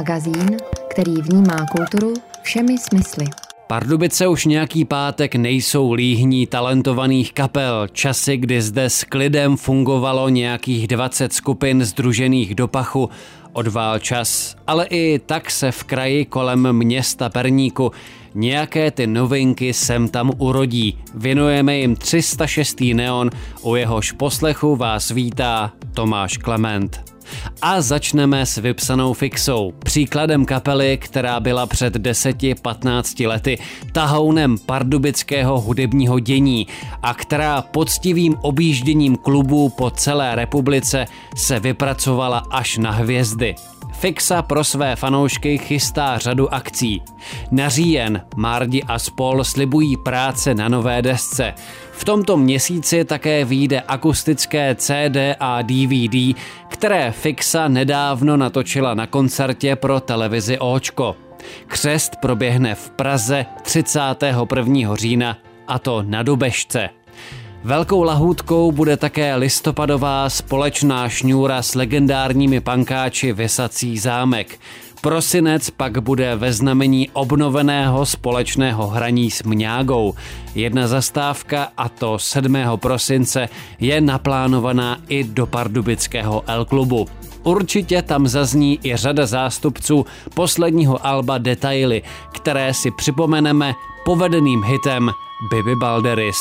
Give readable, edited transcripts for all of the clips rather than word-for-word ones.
Magazín, který vnímá kulturu všemi smysly. Pardubice už nějaký pátek nejsou líhní talentovaných kapel. Časy, kdy zde s klidem fungovalo nějakých 20 skupin sdružených do pachu, odvál čas. Ale i tak se v kraji kolem města Perníku nějaké ty novinky sem tam urodí. Věnujeme jim 306. Neon, u jehož poslechu vás vítá Tomáš Klement. A začneme s vypsanou Fixou, příkladem kapely, která byla před 10-15 lety tahounem pardubického hudebního dění a která poctivým objížděním klubů po celé republice se vypracovala až na hvězdy. Fixa pro své fanoušky chystá řadu akcí. Na říjen Mardi a spol slibují práce na nové desce. V tomto měsíci také vyjde akustické CD a DVD, které Fixa nedávno natočila na koncertě pro televizi Óčko. Křest proběhne v Praze 31. října, a to na Dubešce. Velkou lahůdkou bude také listopadová společná šňůra s legendárními punkáči Visací zámek. Prosinec pak bude ve znamení obnoveného společného hraní s Mňágou. Jedna zastávka, a to 7. prosince, je naplánovaná i do pardubického L-klubu. Určitě tam zazní i řada zástupců posledního alba Detaily, které si připomeneme povedeným hitem Bibi Balderis.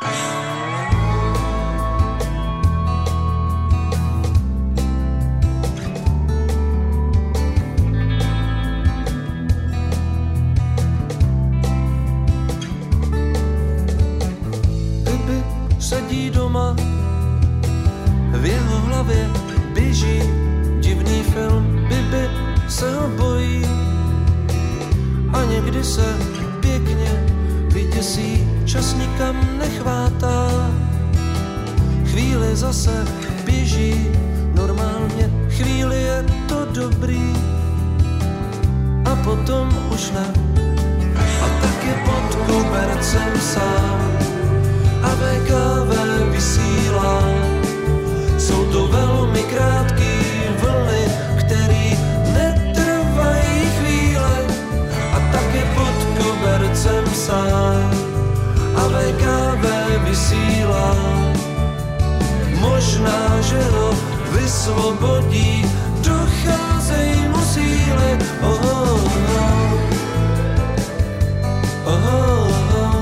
Sedí doma, v jeho hlavě běží divný film. Bibi se ho bojí a někdy se pěkně vyděsí. Čas nikam nechvátá, chvíli zase běží normálně, chvíli je to dobrý a potom už ne. A tak je pod kobercem sám a VKV vysílá. Jsou to velmi krátký vlny, který netrvají chvíle. A tak je pod kobercem sám a VKV vysílá. Možná, že ho vysvobodí, docházejí mu síly. Oh, oh, oh. Oh, oh.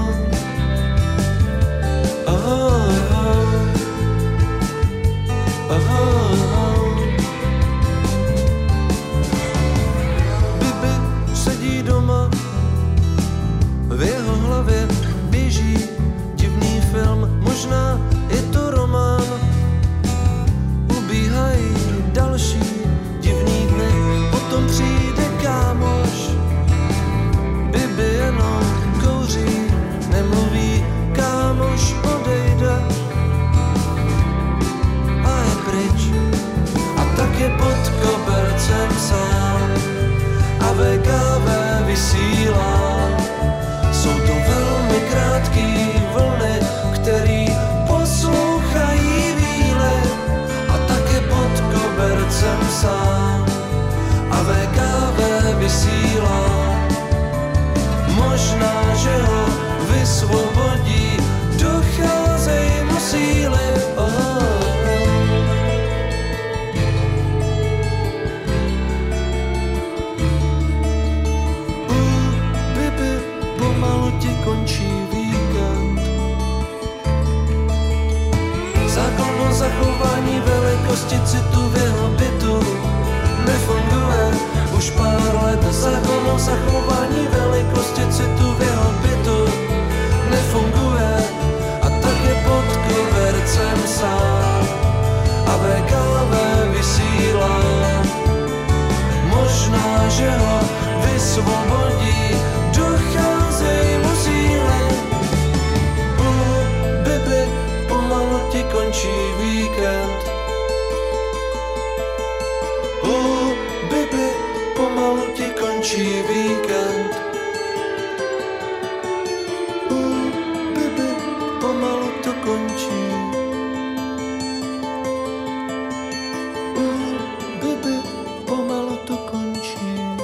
Bibi sedí doma, v jeho hlavě běží divný film. Možná je to román, ubíhají další divný dny. Potom přijde kámoš, Bibi jenom kouří, nemluví, kámoš odejde a je pryč. A tak je pod kobercem sám a VKV vysílá. Jsou to velmi krátký vlny, který poslouchají víle. A tak je pod kobercem sám a VKV vysílá. Možná, že ho vysvobodí, docházejí mu síly. Bibi, pomalu ti končí víkend. Zákon o zachování velikosti citu v jeho bytu nefunguje už pár let. Zákon o zachování velikosti citu v jeho bytu nefunguje. A tak je pod kobercem sám a VKV vysílá. Možná, že ho vysvobodí, docházejí mu síly. Bibi, pomalu ti končí víkend. Bibi, pomalu ti končí víkend. Bibi, pomalu to končí. Bibi, pomalu to končí.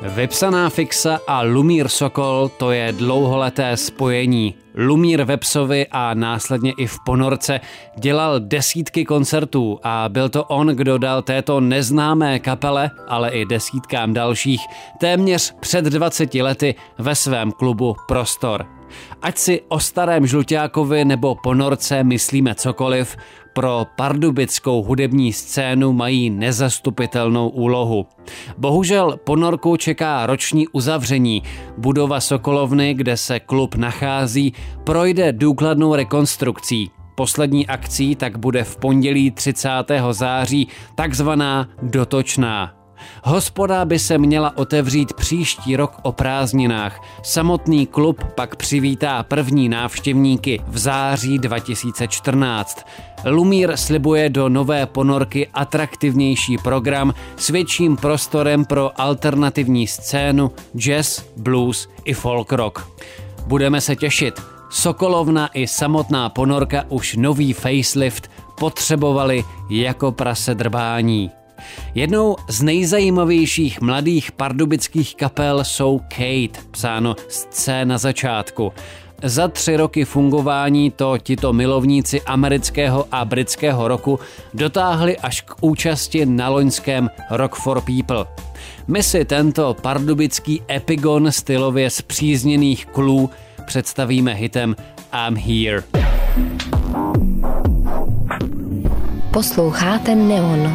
Vypsaná fixa a Lumír Sokol, to je dlouholeté spojení. Lumír ve Psovi a následně i v Ponorce dělal desítky koncertů a byl to on, kdo dal této neznámé kapele, ale i desítkám dalších, téměř před 20 lety ve svém klubu prostor. Ať si o Starém Žluťákovi nebo Ponorce myslíme cokoliv, pro pardubickou hudební scénu mají nezastupitelnou úlohu. Bohužel Ponorku čeká roční uzavření. Budova Sokolovny, kde se klub nachází, projde důkladnou rekonstrukcí. Poslední akcí tak bude v pondělí 30. září takzvaná dotočná. Hospoda by se měla otevřít příští rok o prázdninách. Samotný klub pak přivítá první návštěvníky v září 2014. Lumír slibuje do nové Ponorky atraktivnější program s větším prostorem pro alternativní scénu, jazz, blues i folk rock. Budeme se těšit. Sokolovna i samotná Ponorka už nový facelift potřebovali jako prase drbání. Jednou z nejzajímavějších mladých pardubických kapel jsou Kate, psáno s C na začátku. Za 3 roky fungování to tito milovníci amerického a britského rocku dotáhli až k účasti na loňském Rock for People. My si tento pardubický epigon stylově zpřízněných klů představíme hitem I'm Here. Posloucháte Neon.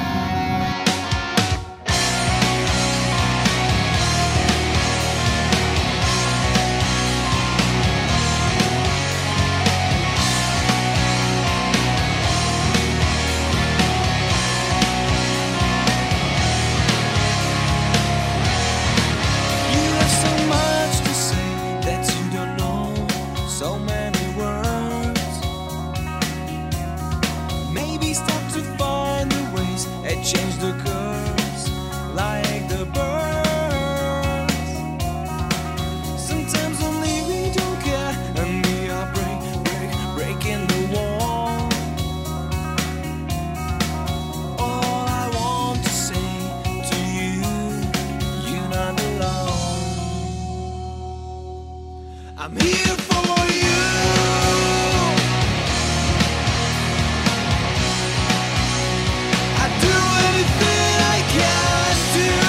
I'm here for you. I do anything I can do.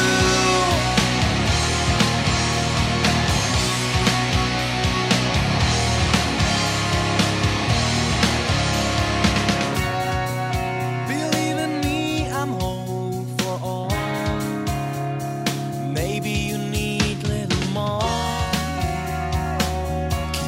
Believe in me, I'm home for all. Maybe you need a little more.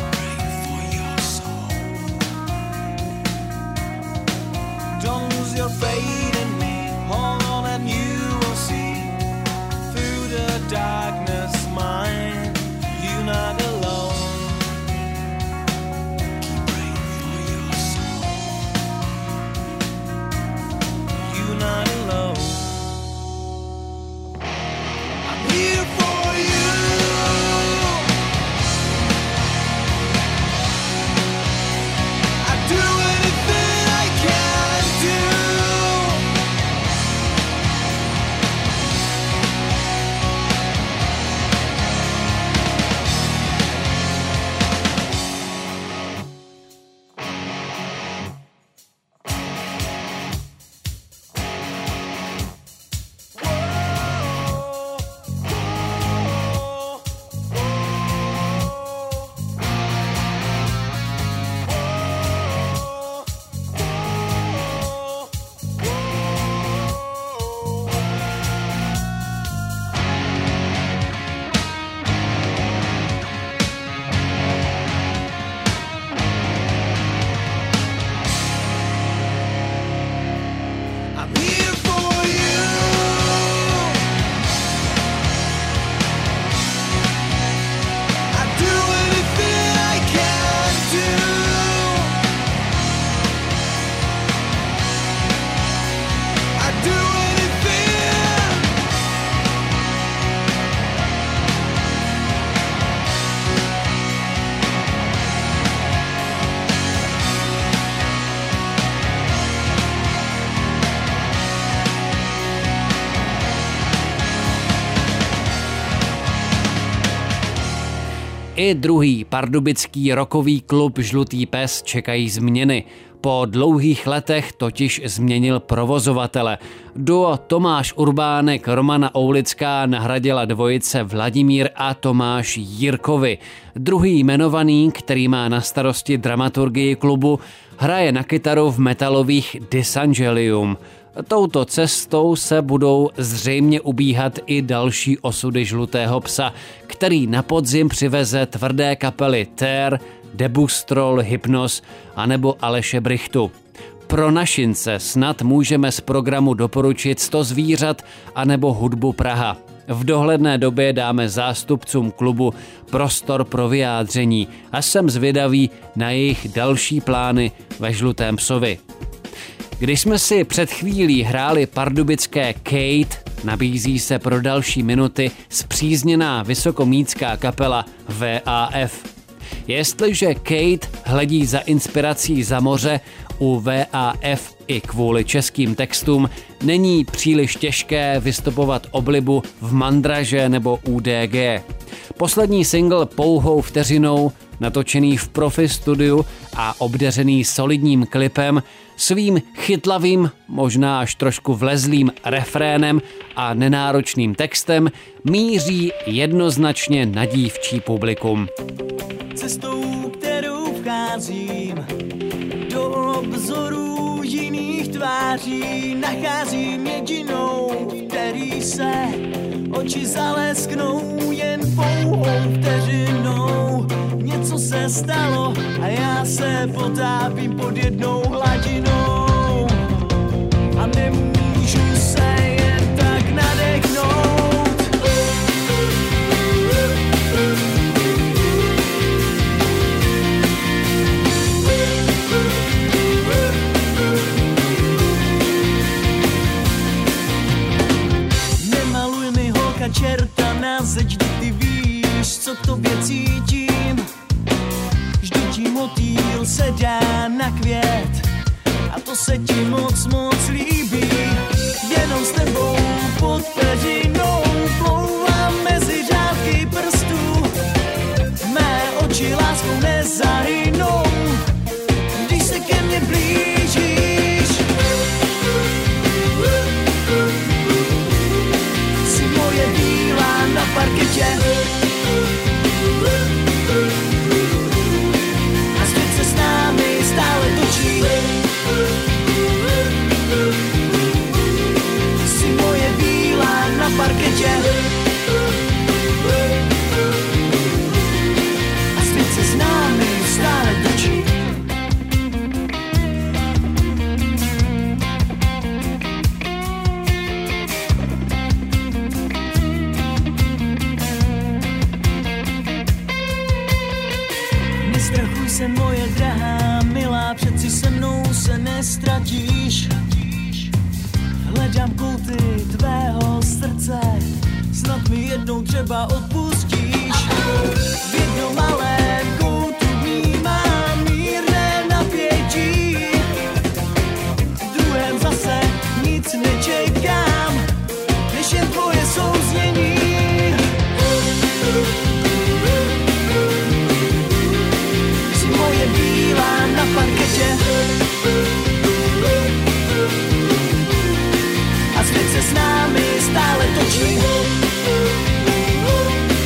I druhý pardubický rockový klub Žlutý pes čekají změny. Po dlouhých letech totiž změnil provozovatele. Duo Tomáš Urbánek, Romana Oulická nahradila dvojice Vladimír a Tomáš Jirkovi. Druhý jmenovaný, který má na starosti dramaturgii klubu, hraje na kytaru v metalových Disangelium. Touto cestou se budou zřejmě ubíhat i další osudy Žlutého psa, který na podzim přiveze tvrdé kapely Tér, Debustrol, Hypnos anebo Aleše Brychtu. Pro našince snad můžeme z programu doporučit 100 zvířat anebo Hudbu Praha. V dohledné době dáme zástupcům klubu prostor pro vyjádření a jsem zvědavý na jejich další plány ve Žlutém psovi. Když jsme si před chvílí hráli pardubické Kate, nabízí se pro další minuty spřízněná vysokomítská kapela VAF. Jestliže Kate hledí za inspirací za moře, u VAF i kvůli českým textům není příliš těžké vystupovat oblibu v Mandraže nebo UDG. Poslední single Pouhou vteřinou, natočený v profi studiu a obdařený solidním klipem, svým chytlavým, možná až trošku vlezlým refrénem a nenáročným textem míří jednoznačně na dívčí publikum. Cestou, kterou vcházím, do obzoru jiných tváří, nacházím jedinou, v který se oči zalesknou jen pouhou vteřinou. Něco se stalo a já se potápím pod jednou hladinou a nemůžu se jen tak nadechnout. Nemaluj mi holka čerta na zeď, ty víš, co k tobě cítím. Vždyť ti motýl se dá na květ a to se ti moc, moc líbí. Jenom s tebou pod peřinou plouvám mezi řádky prstů. Mé oči láskou nezahynou, když se ke mně blížíš. Jsi moje bílá na parketě a svět se s námi stále točí. Jsi moje bílá na parketě a svět se s námi stále točí. Nestrachuj se, moje drahá milá, přeci se mnou se nestratíš. Hledám kouty tvého srdce, snad mi jednou třeba odpustíš. V jednom malém koutu vnímám mírné napětí, v druhém zase nic nečekám, než jen tvoje souznění. Jsi moje bílá na parketě a svět se s námi stále točí.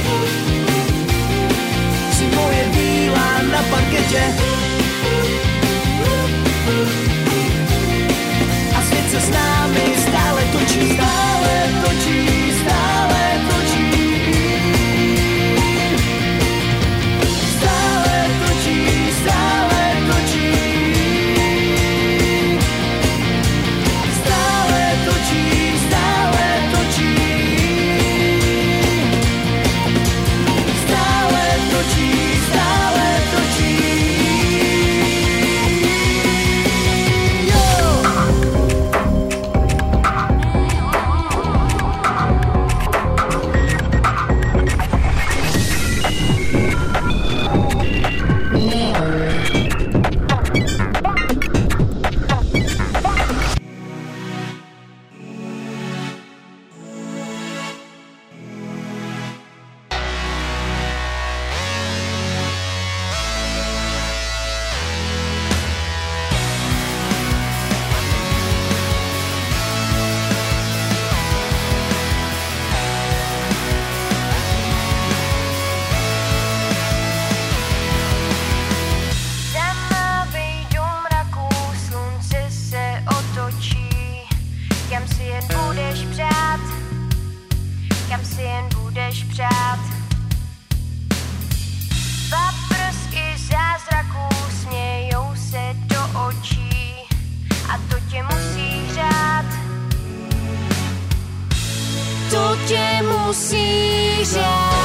musí řád.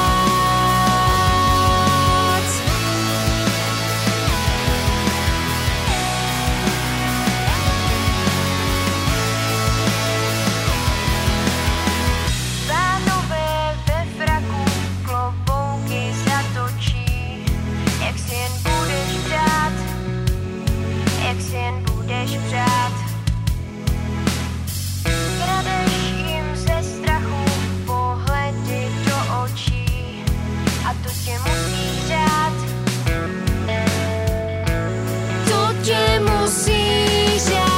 Pánové ve fraku klobouky zatočí, jak si jen budeš přát, jak si jen budeš přát. Kradeš jim ze strachu pohledy do očí a to tě musí řád. To tě musí řád.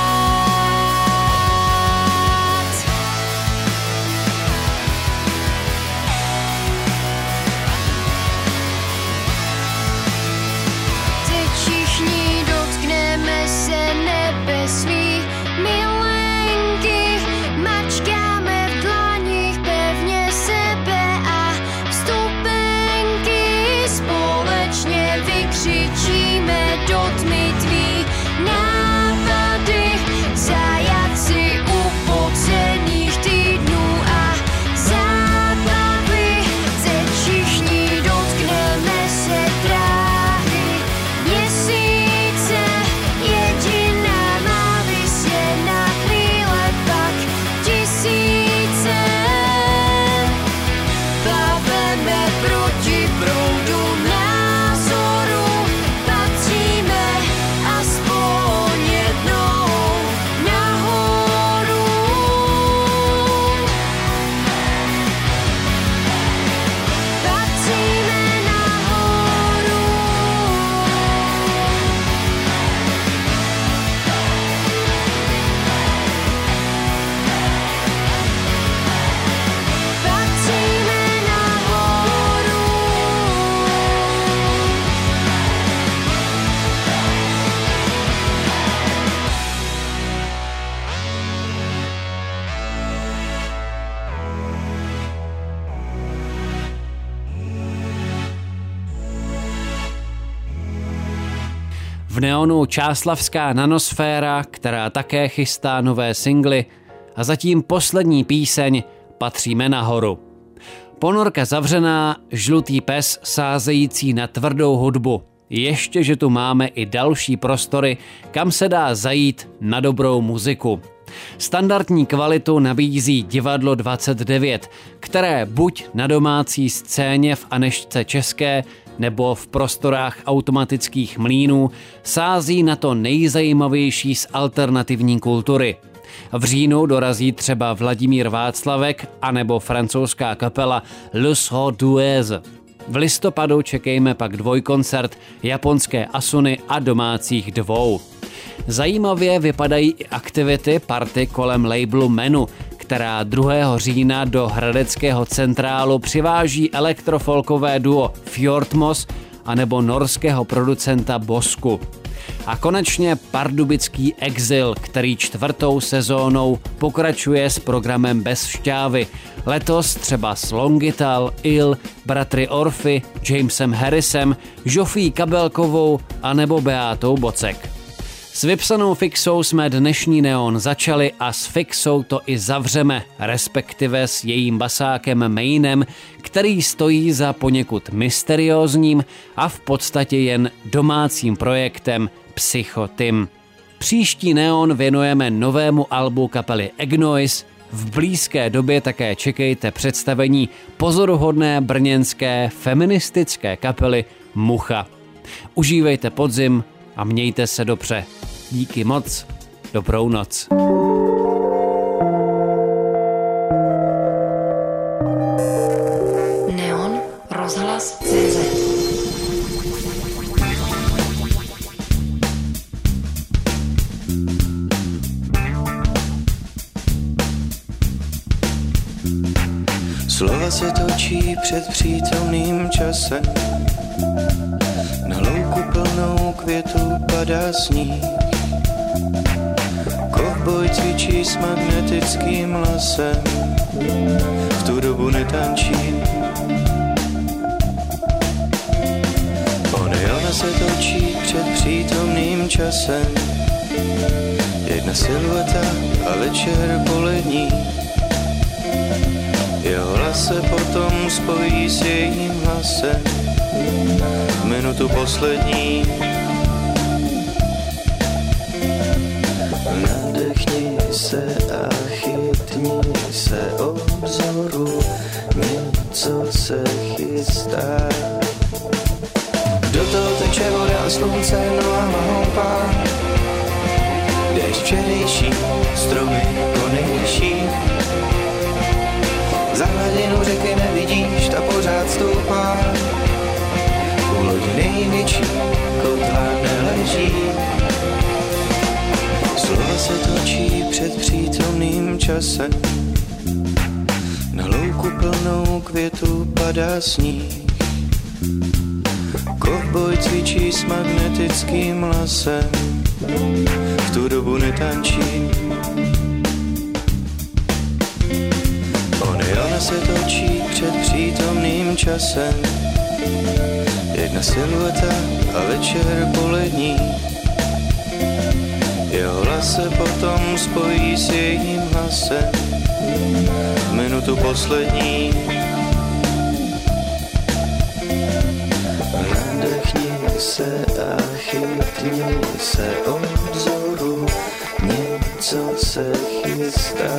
Teď všichni dotkneme se nebe svý milenky, mačkáme v dlaních pevně sebe a vstupenky společně vykřičíme do tmy tvý nápady, zajatci upocených týdnů a zábavy. Teď všichni dotkneme se dráhy měsíce, jediná má vysněná chvíle, pak tisíce. Plaveme proti proudu názoru, patříme aspoň jednou nahoru. Patříme nahoru. Patříme nahoru. V Neonu čáslavská nanosféra, která také chystá nové singly, a zatím poslední píseň Patříme nahoru. Ponorka zavřená, žlutý pes sázející na tvrdou hudbu. Ještě, že tu máme i další prostory, kam se dá zajít na dobrou muziku. Standardní kvalitu nabízí Divadlo 29, které buď na domácí scéně v Anežce České nebo v prostorách automatických mlýnů sází na to nejzajímavější z alternativní kultury. V říjnu dorazí třeba Vladimír Václavek anebo francouzská kapela Le Surdouze. V listopadu čekejme pak dvojkoncert japonské Asuny a domácích dvou. Zajímavě vypadají i aktivity party kolem labelu Menu, která 2. října do hradeckého centrálu přiváží elektrofolkové duo Fjordmoss anebo norského producenta Bosku. A konečně pardubický Exil, který 4. sezónou pokračuje s programem Bez šťávy. Letos třeba s Longital, Il, bratry Orfy, Jamesem Harrisem, Žofí Kabelkovou anebo Beátou Bocek. S vypsanou Fixou jsme dnešní Neon začali a s Fixou to i zavřeme, respektive s jejím basákem Mainem, který stojí za poněkud mysteriózním a v podstatě jen domácím projektem Psycho Tim. Příští Neon věnujeme novému albu kapely Egnoise, v blízké době také čekejte představení pozoruhodné brněnské feministické kapely Mucha. Užívejte podzim a mějte se dobře. Díky moc, dobrou noc. Neon rozhlas CZ. Slova se točí před přítomným časem, na louku plnou květů padá sníh. Kovboj cvičí s magnetickým lasem, v tu dobu netančí. Ona se točí před přítomným časem, jedna silueta a večer polední. Jeho hlas se potom spojí s jejím hlasem v minutu poslední. Nadechni se a chytni se obzoru, něco se chystá. Do toho teče voda, slunce nohama houpá. Déšť včerejší, stromy konejší. Za hladinu řeky nevidíš, ta pořád stoupá. U lodi největší kotva neleží. Slova se točí před přítomným časem. Na louku plnou květu padá sníh. Kovboj cvičí s magnetickým lasem. V tu dobu netančí. On i ona se točí před přítomným časem. Jedna silueta a večer polední. Jeho hlas se potom spojí s jejím hlasem v minutu poslední. Nadechni se a chytni se obzoru, něco se chystá.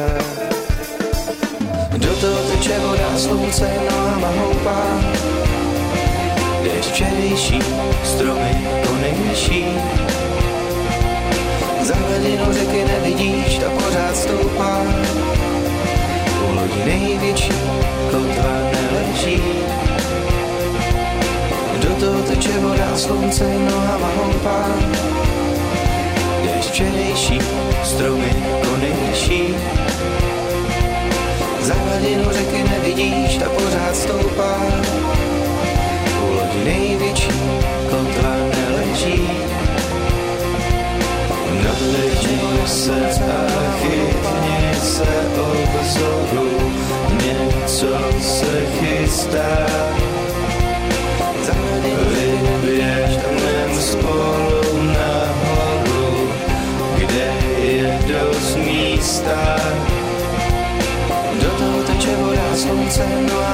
Do toho teče voda, slunce nohama houpá. Déšť včerejší, stromy konejší. Za hladinu řeky nevidíš, ta pořád stoupá. U lodi největší kotva neleží. Do toho teče voda, slunce nohama houpá. Déšť včerejší, stromy konejší. Za hladinu řeky nevidíš, ta pořád stoupá. U lodi největší kotva neleží. Nadechni se a chytni se obzoru, něco se chystá. Vyběhneme spolu nahoru, kde je dost místa. Do toho teče voda, slunce, no a